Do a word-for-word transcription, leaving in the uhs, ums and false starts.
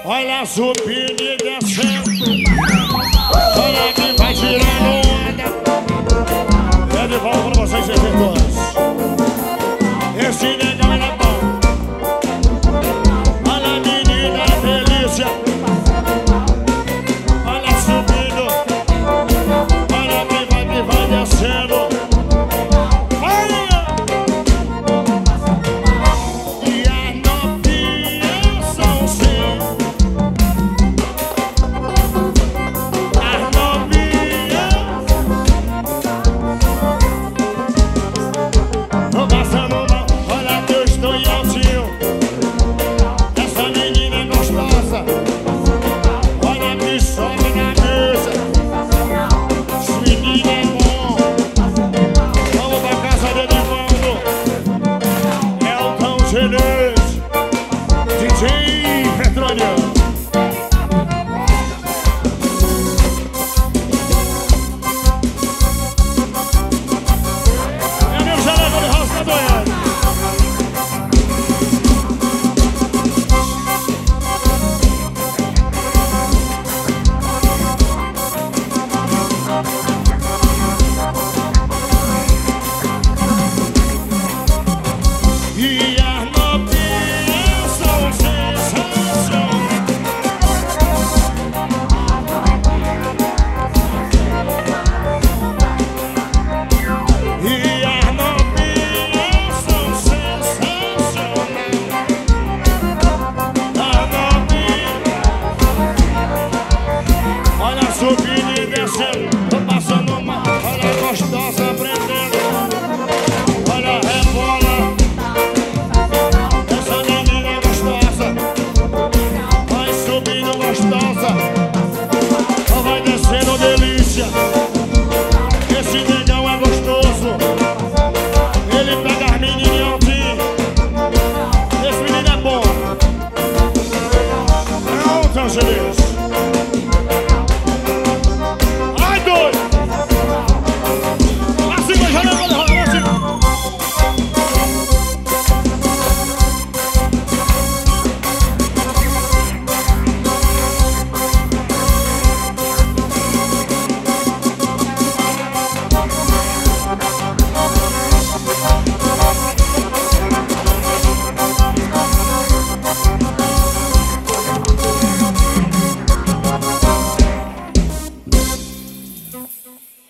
Olha subindo e descendo. Olha que vai tirando onda. É de volta pra vocês, efetores. Esse negão ele é bom. Olha a menina delícia. Olha subindo. Olha que vai, que vai descendo. D J Petrônio.